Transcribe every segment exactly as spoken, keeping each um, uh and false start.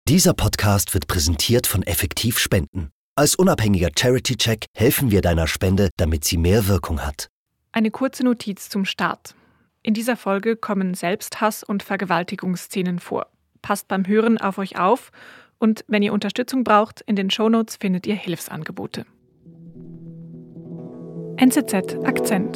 Dieser Podcast wird präsentiert von Effektiv Spenden. Als unabhängiger Charity-Check helfen wir deiner Spende, damit sie mehr Wirkung hat. Eine kurze Notiz zum Start. In dieser Folge kommen Selbsthass- und Vergewaltigungsszenen vor. Passt beim Hören auf euch auf und wenn ihr Unterstützung braucht, in den Shownotes findet ihr Hilfsangebote. N Z Z Akzent.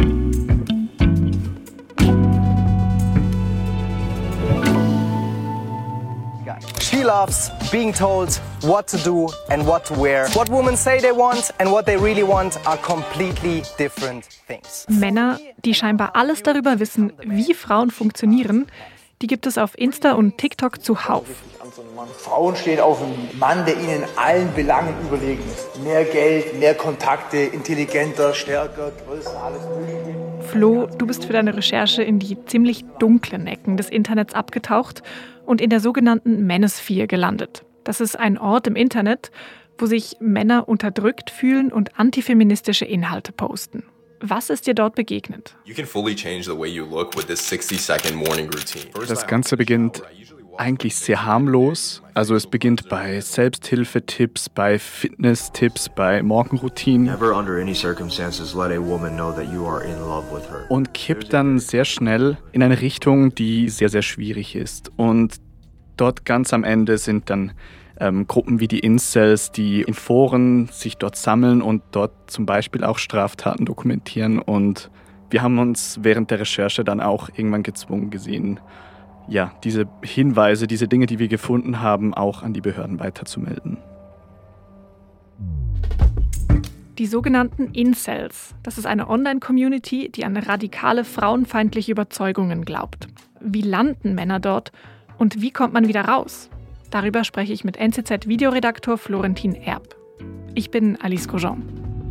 She loves being told what to do and what to wear. What women say they want and what they really want are completely different things. Männer, die scheinbar alles darüber wissen, wie Frauen funktionieren, die gibt es auf Insta und TikTok zuhauf. Frauen stehen auf einen Mann, der ihnen in allen Belangen überlegen ist. Mehr Geld, mehr Kontakte, intelligenter, stärker, größer, alles Mögliche. Flo, du bist für deine Recherche in die ziemlich dunklen Ecken des Internets abgetaucht und in der sogenannten Manosphere gelandet. Das ist ein Ort im Internet, wo sich Männer unterdrückt fühlen und antifeministische Inhalte posten. Was ist dir dort begegnet? Das Ganze beginnt eigentlich sehr harmlos. Also es beginnt bei Selbsthilfetipps, bei Fitnesstipps, bei Morgenroutinen. Und kippt dann sehr schnell in eine Richtung, die sehr, sehr schwierig ist. Und dort ganz am Ende sind dann ähm, Gruppen wie die Incels, die in Foren sich dort sammeln und dort zum Beispiel auch Straftaten dokumentieren. Und wir haben uns während der Recherche dann auch irgendwann gezwungen gesehen, ja, diese Hinweise, diese Dinge, die wir gefunden haben, auch an die Behörden weiterzumelden. Die sogenannten Incels, das ist eine Online-Community, die an radikale frauenfeindliche Überzeugungen glaubt. Wie landen Männer dort und wie kommt man wieder raus? Darüber spreche ich mit N Z Z-Videoredaktor Florentin Erb. Ich bin Alice Grosjean.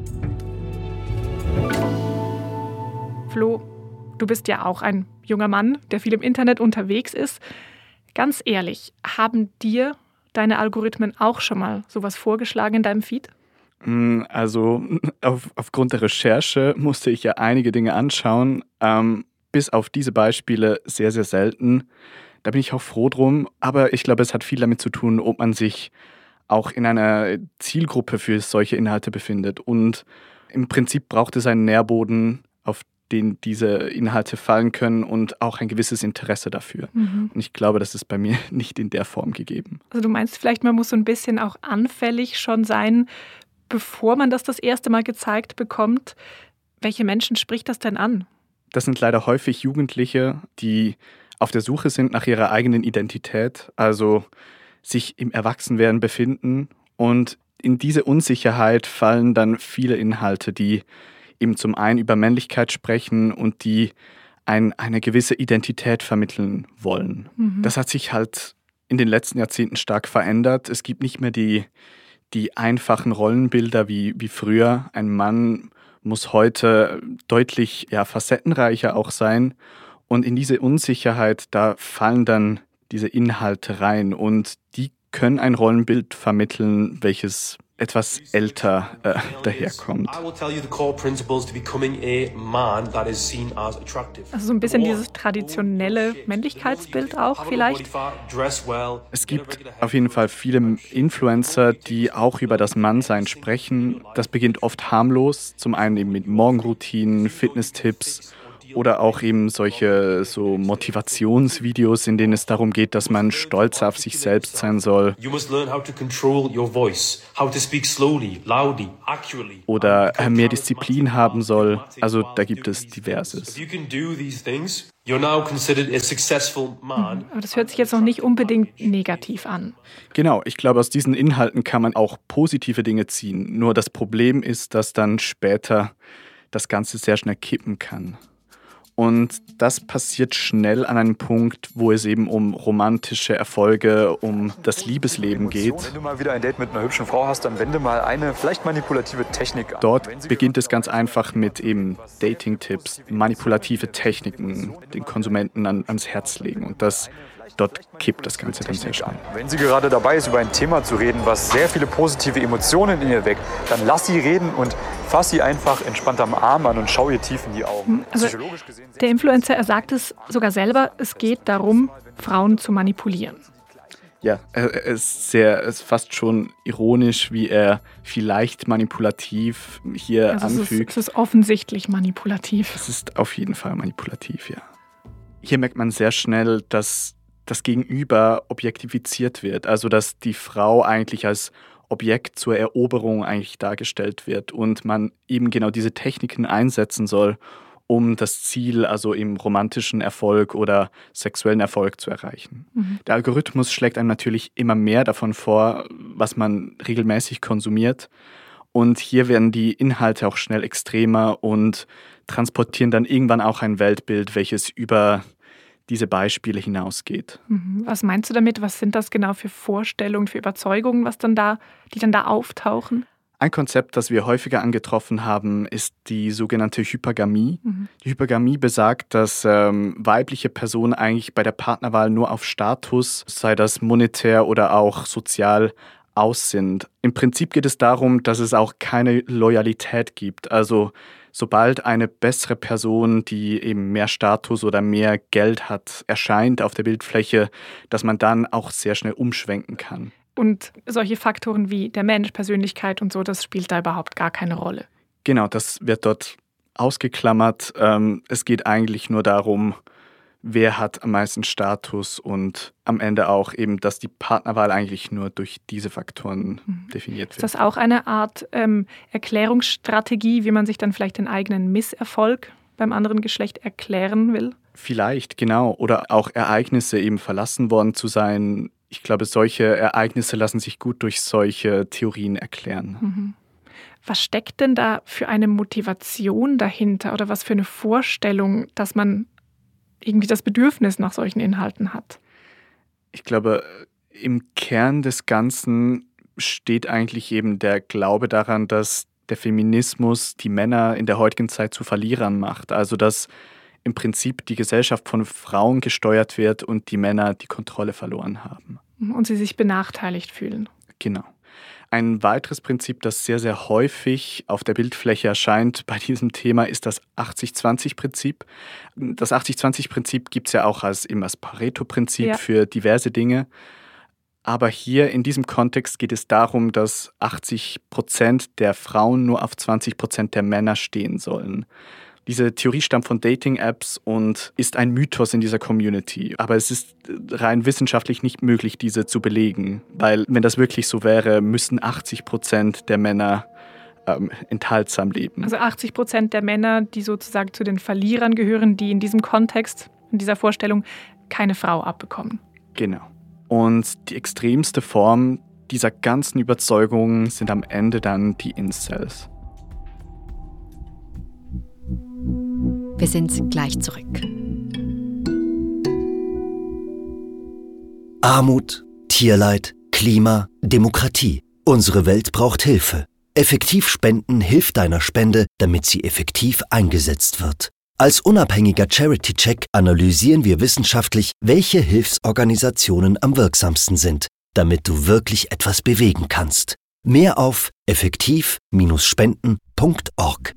Flo, du bist ja auch ein junger Mann, der viel im Internet unterwegs ist. Ganz ehrlich, haben dir deine Algorithmen auch schon mal sowas vorgeschlagen in deinem Feed? Also auf, aufgrund der Recherche musste ich ja einige Dinge anschauen. Ähm, bis auf diese Beispiele sehr, sehr selten. Da bin ich auch froh drum. Aber ich glaube, es hat viel damit zu tun, ob man sich auch in einer Zielgruppe für solche Inhalte befindet. Und im Prinzip braucht es einen Nährboden, auf den diese Inhalte fallen können und auch ein gewisses Interesse dafür. Mhm. Und ich glaube, das ist bei mir nicht in der Form gegeben. Also du meinst vielleicht, man muss so ein bisschen auch anfällig schon sein, bevor man das das erste Mal gezeigt bekommt. Welche Menschen spricht das denn an? Das sind leider häufig Jugendliche, die auf der Suche sind nach ihrer eigenen Identität, also sich im Erwachsenwerden befinden. Und in diese Unsicherheit fallen dann viele Inhalte, die eben zum einen über Männlichkeit sprechen und die ein, eine gewisse Identität vermitteln wollen. Mhm. Das hat sich halt in den letzten Jahrzehnten stark verändert. Es gibt nicht mehr die, die einfachen Rollenbilder wie, wie früher. Ein Mann muss heute deutlich ja, facettenreicher auch sein. Und in diese Unsicherheit, da fallen dann diese Inhalte rein. Und die können ein Rollenbild vermitteln, welches etwas älter äh, daherkommt. Also so ein bisschen dieses traditionelle Männlichkeitsbild auch vielleicht? Es gibt auf jeden Fall viele Influencer, die auch über das Mannsein sprechen. Das beginnt oft harmlos, zum einen eben mit Morgenroutinen, Fitnesstipps oder auch eben solche so Motivationsvideos, in denen es darum geht, dass man stolz auf sich selbst sein soll. Oder mehr Disziplin haben soll. Also da gibt es Diverses. Aber das hört sich jetzt noch nicht unbedingt negativ an. Genau, ich glaube, aus diesen Inhalten kann man auch positive Dinge ziehen. Nur das Problem ist, dass dann später das Ganze sehr schnell kippen kann. Und das passiert schnell an einem Punkt, wo es eben um romantische Erfolge, um das Liebesleben geht. Wenn du mal wieder ein Date mit einer hübschen Frau hast, dann wende mal eine vielleicht manipulative Technik an. Dort beginnt es ganz einfach mit eben Dating-Tipps, manipulative Techniken, den Konsumenten an, ans Herz legen. Und das dort kippt das Ganze dann sehr schnell. Wenn sie gerade dabei ist, über ein Thema zu reden, was sehr viele positive Emotionen in ihr weckt, dann lass sie reden und fass sie einfach entspannt am Arm an und schau ihr tief in die Augen. Also, der Influencer, er sagt es sogar selber, es geht darum, Frauen zu manipulieren. Ja, er ist sehr, ist fast schon ironisch, wie er vielleicht manipulativ hier also anfügt. Es ist, es ist offensichtlich manipulativ. Es ist auf jeden Fall manipulativ, ja. Hier merkt man sehr schnell, dass das Gegenüber objektifiziert wird. Also dass die Frau eigentlich als Objekt zur Eroberung eigentlich dargestellt wird und man eben genau diese Techniken einsetzen soll, um das Ziel, also im romantischen Erfolg oder sexuellen Erfolg zu erreichen. Mhm. Der Algorithmus schlägt einem natürlich immer mehr davon vor, was man regelmäßig konsumiert. Und hier werden die Inhalte auch schnell extremer und transportieren dann irgendwann auch ein Weltbild, welches über diese Beispiele hinausgeht. Mhm. Was meinst du damit? Was sind das genau für Vorstellungen, für Überzeugungen, was dann da, die dann da auftauchen? Ein Konzept, das wir häufiger angetroffen haben, ist die sogenannte Hypergamie. Mhm. Die Hypergamie besagt, dass ähm, weibliche Personen eigentlich bei der Partnerwahl nur auf Status, sei das monetär oder auch sozial, aus sind. Im Prinzip geht es darum, dass es auch keine Loyalität gibt. Also sobald eine bessere Person, die eben mehr Status oder mehr Geld hat, erscheint auf der Bildfläche, dass man dann auch sehr schnell umschwenken kann. Und solche Faktoren wie der Mensch, Persönlichkeit und so, das spielt da überhaupt gar keine Rolle. Genau, das wird dort ausgeklammert. Es geht eigentlich nur darum, wer hat am meisten Status und am Ende auch eben, dass die Partnerwahl eigentlich nur durch diese Faktoren mhm. definiert wird. Ist das auch eine Art ähm, Erklärungsstrategie, wie man sich dann vielleicht den eigenen Misserfolg beim anderen Geschlecht erklären will? Vielleicht, genau. Oder auch Ereignisse eben verlassen worden zu sein. Ich glaube, solche Ereignisse lassen sich gut durch solche Theorien erklären. Mhm. Was steckt denn da für eine Motivation dahinter oder was für eine Vorstellung, dass man irgendwie das Bedürfnis nach solchen Inhalten hat? Ich glaube, im Kern des Ganzen steht eigentlich eben der Glaube daran, dass der Feminismus die Männer in der heutigen Zeit zu Verlierern macht. Also dass im Prinzip die Gesellschaft von Frauen gesteuert wird und die Männer die Kontrolle verloren haben. Und sie sich benachteiligt fühlen. Genau. Ein weiteres Prinzip, das sehr, sehr häufig auf der Bildfläche erscheint bei diesem Thema, ist das achtzig zwanzig Prinzip. Das achtzig zwanzig Prinzip gibt es ja auch als immer das Pareto-Prinzip ja. für diverse Dinge. Aber hier in diesem Kontext geht es darum, dass achtzig Prozent der Frauen nur auf zwanzig Prozent der Männer stehen sollen. Diese Theorie stammt von Dating-Apps und ist ein Mythos in dieser Community. Aber es ist rein wissenschaftlich nicht möglich, diese zu belegen. Weil wenn das wirklich so wäre, müssten achtzig Prozent der Männer ähm, enthaltsam leben. Also achtzig Prozent der Männer, die sozusagen zu den Verlierern gehören, die in diesem Kontext, in dieser Vorstellung, keine Frau abbekommen. Genau. Und die extremste Form dieser ganzen Überzeugungen sind am Ende dann die Incels. Wir sind gleich zurück. Armut, Tierleid, Klima, Demokratie. Unsere Welt braucht Hilfe. Effektiv Spenden hilft deiner Spende, damit sie effektiv eingesetzt wird. Als unabhängiger Charity-Check analysieren wir wissenschaftlich, welche Hilfsorganisationen am wirksamsten sind, damit du wirklich etwas bewegen kannst. Mehr auf effektiv Spenden punkt org.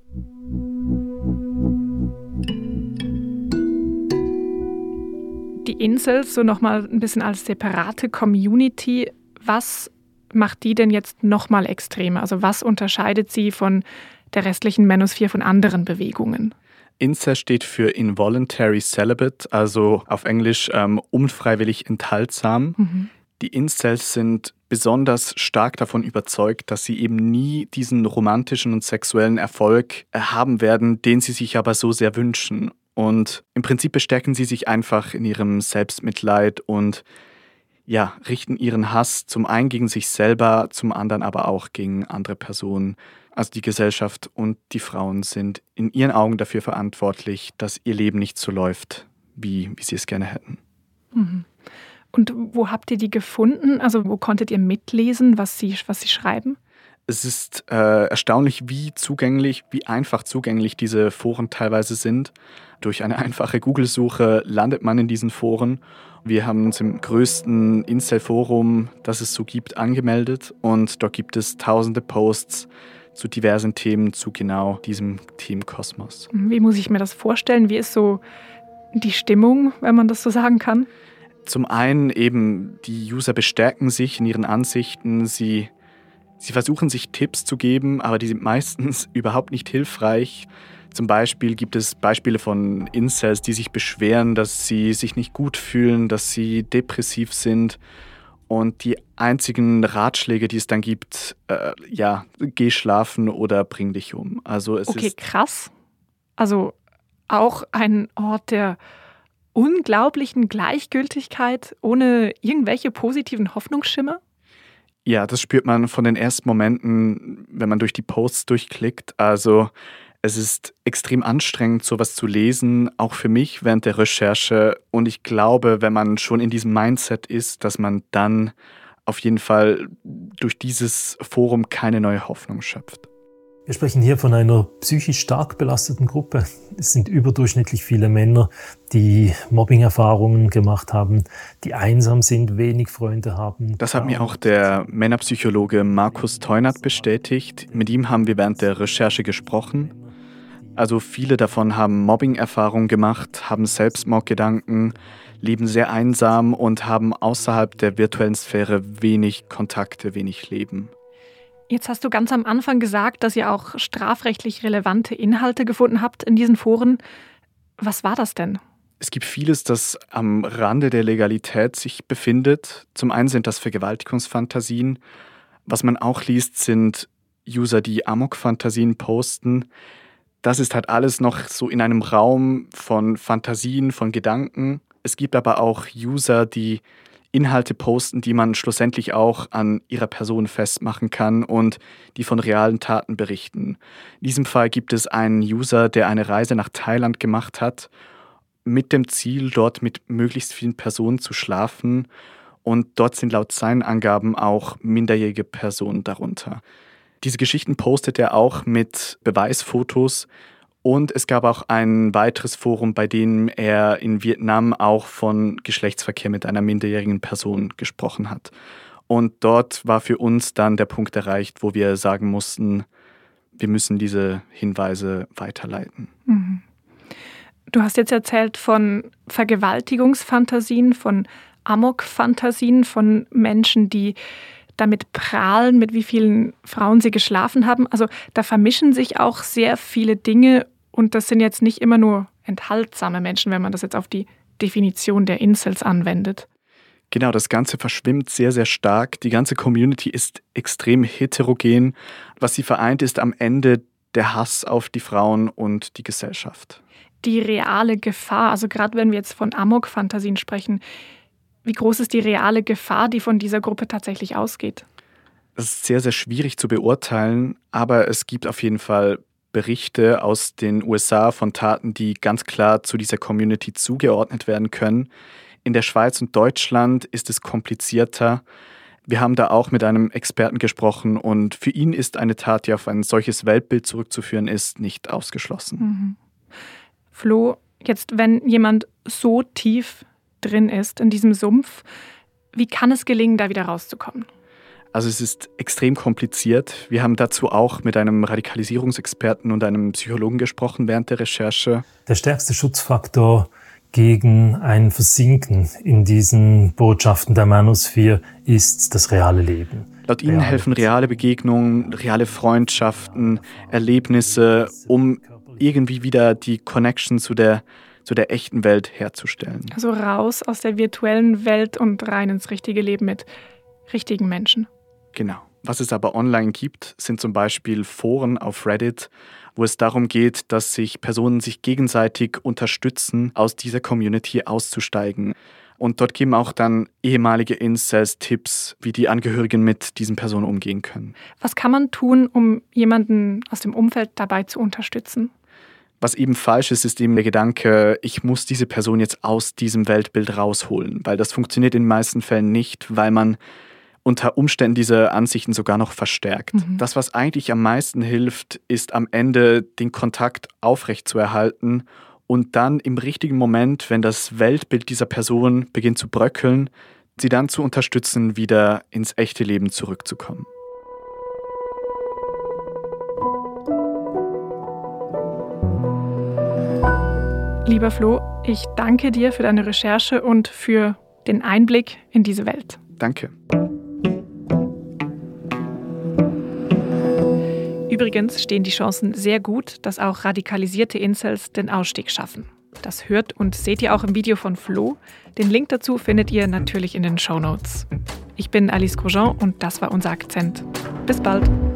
Die Incels, so nochmal ein bisschen als separate Community, was macht die denn jetzt nochmal extremer? Also was unterscheidet sie von der restlichen Manosphere von anderen Bewegungen? Incel steht für Involuntary Celibate, also auf Englisch ähm, unfreiwillig enthaltsam. Mhm. Die Incels sind besonders stark davon überzeugt, dass sie eben nie diesen romantischen und sexuellen Erfolg haben werden, den sie sich aber so sehr wünschen. Und im Prinzip bestärken sie sich einfach in ihrem Selbstmitleid und ja, richten ihren Hass zum einen gegen sich selber, zum anderen aber auch gegen andere Personen. Also die Gesellschaft und die Frauen sind in ihren Augen dafür verantwortlich, dass ihr Leben nicht so läuft, wie, wie sie es gerne hätten. Mhm. Und wo habt ihr die gefunden? Also wo konntet ihr mitlesen, was sie, was sie schreiben? Es ist äh, erstaunlich, wie zugänglich, wie einfach zugänglich diese Foren teilweise sind. Durch eine einfache Google-Suche landet man in diesen Foren. Wir haben uns im größten Incel-Forum, das es so gibt, angemeldet. Und dort gibt es tausende Posts zu diversen Themen, zu genau diesem Themenkosmos. Wie muss ich mir das vorstellen? Wie ist so die Stimmung, wenn man das so sagen kann? Zum einen eben, die User bestärken sich in ihren Ansichten, sie, sie versuchen sich Tipps zu geben, aber die sind meistens überhaupt nicht hilfreich. Zum Beispiel gibt es Beispiele von Incels, die sich beschweren, dass sie sich nicht gut fühlen, dass sie depressiv sind. Und die einzigen Ratschläge, die es dann gibt, äh, ja, geh schlafen oder bring dich um. Also es Okay, ist krass. Also auch ein Ort der unglaublichen Gleichgültigkeit ohne irgendwelche positiven Hoffnungsschimmer? Ja, das spürt man von den ersten Momenten, wenn man durch die Posts durchklickt. Also es ist extrem anstrengend, sowas zu lesen, auch für mich während der Recherche. Und ich glaube, wenn man schon in diesem Mindset ist, dass man dann auf jeden Fall durch dieses Forum keine neue Hoffnung schöpft. Wir sprechen hier von einer psychisch stark belasteten Gruppe. Es sind überdurchschnittlich viele Männer, die Mobbing-Erfahrungen gemacht haben, die einsam sind, wenig Freunde haben. Das hat mir auch der Männerpsychologe Markus Teunert bestätigt. Mit ihm haben wir während der Recherche gesprochen. Also viele davon haben Mobbing-Erfahrungen gemacht, haben Selbstmordgedanken, leben sehr einsam und haben außerhalb der virtuellen Sphäre wenig Kontakte, wenig Leben. Jetzt hast du ganz am Anfang gesagt, dass ihr auch strafrechtlich relevante Inhalte gefunden habt in diesen Foren. Was war das denn? Es gibt vieles, das am Rande der Legalität sich befindet. Zum einen sind das Vergewaltigungsfantasien. Was man auch liest, sind User, die Amok-Fantasien posten. Das ist halt alles noch so in einem Raum von Fantasien, von Gedanken. Es gibt aber auch User, die Inhalte posten, die man schlussendlich auch an ihrer Person festmachen kann und die von realen Taten berichten. In diesem Fall gibt es einen User, der eine Reise nach Thailand gemacht hat, mit dem Ziel, dort mit möglichst vielen Personen zu schlafen. Und dort sind laut seinen Angaben auch minderjährige Personen darunter. Diese Geschichten postet er auch mit Beweisfotos. Und es gab auch ein weiteres Forum, bei dem er in Vietnam auch von Geschlechtsverkehr mit einer minderjährigen Person gesprochen hat. Und dort war für uns dann der Punkt erreicht, wo wir sagen mussten, wir müssen diese Hinweise weiterleiten. Mhm. Du hast jetzt erzählt von Vergewaltigungsfantasien, von Amok-Fantasien, von Menschen, die damit prahlen, mit wie vielen Frauen sie geschlafen haben. Also da vermischen sich auch sehr viele Dinge und das sind jetzt nicht immer nur enthaltsame Menschen, wenn man das jetzt auf die Definition der Incels anwendet. Genau, das Ganze verschwimmt sehr, sehr stark. Die ganze Community ist extrem heterogen. Was sie vereint, ist am Ende der Hass auf die Frauen und die Gesellschaft. Die reale Gefahr, also gerade wenn wir jetzt von Amok-Fantasien sprechen, wie groß ist die reale Gefahr, die von dieser Gruppe tatsächlich ausgeht? Das ist sehr, sehr schwierig zu beurteilen, aber es gibt auf jeden Fall Berichte aus den U S A von Taten, die ganz klar zu dieser Community zugeordnet werden können. In der Schweiz und Deutschland ist es komplizierter. Wir haben da auch mit einem Experten gesprochen und für ihn ist eine Tat, die auf ein solches Weltbild zurückzuführen ist, nicht ausgeschlossen. Mhm. Flo, jetzt wenn jemand so tief drin ist in diesem Sumpf, wie kann es gelingen, da wieder rauszukommen? Also es ist extrem kompliziert. Wir haben dazu auch mit einem Radikalisierungsexperten und einem Psychologen gesprochen während der Recherche. Der stärkste Schutzfaktor gegen ein Versinken in diesen Botschaften der Manosphere ist das reale Leben. Laut ihnen reale helfen reale Begegnungen, reale Freundschaften, Erlebnisse, um irgendwie wieder die Connection zu der zu der echten Welt herzustellen. Also raus aus der virtuellen Welt und rein ins richtige Leben mit richtigen Menschen. Genau. Was es aber online gibt, sind zum Beispiel Foren auf Reddit, wo es darum geht, dass sich Personen sich gegenseitig unterstützen, aus dieser Community auszusteigen. Und dort geben auch dann ehemalige Incels Tipps, wie die Angehörigen mit diesen Personen umgehen können. Was kann man tun, um jemanden aus dem Umfeld dabei zu unterstützen? Was eben falsch ist, ist eben der Gedanke, ich muss diese Person jetzt aus diesem Weltbild rausholen, weil das funktioniert in den meisten Fällen nicht, weil man unter Umständen diese Ansichten sogar noch verstärkt. Mhm. Das, was eigentlich am meisten hilft, ist am Ende den Kontakt aufrechtzuerhalten und dann im richtigen Moment, wenn das Weltbild dieser Person beginnt zu bröckeln, sie dann zu unterstützen, wieder ins echte Leben zurückzukommen. Lieber Flo, ich danke dir für deine Recherche und für den Einblick in diese Welt. Danke. Übrigens stehen die Chancen sehr gut, dass auch radikalisierte Incels den Ausstieg schaffen. Das hört und seht ihr auch im Video von Flo. Den Link dazu findet ihr natürlich in den Shownotes. Ich bin Alice Grosjean und das war unser Akzent. Bis bald.